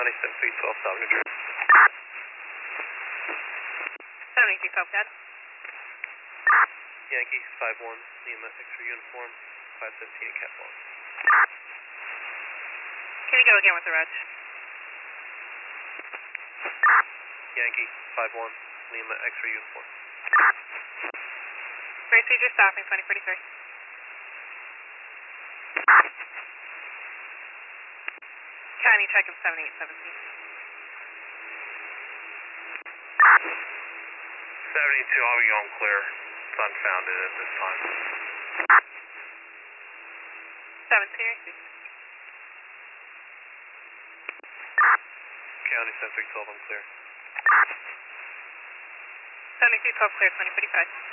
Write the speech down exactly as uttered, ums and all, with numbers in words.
County seven three one two, South New Jersey. seventy-three twelve, Dad. Yankee five one, Lima, X-ray uniform, five seventeen at Cat Falls. Can you go again with the route? Yankee five one, Lima, X-ray uniform. Procedure stopping, twenty forty-three. County check of seven eight seventeen. seventy-two, I'll be going clear. It's unfounded at this time. seven Sierra six. County seven three one two, I'm clear. seventy-three twelve clear, twenty forty-five.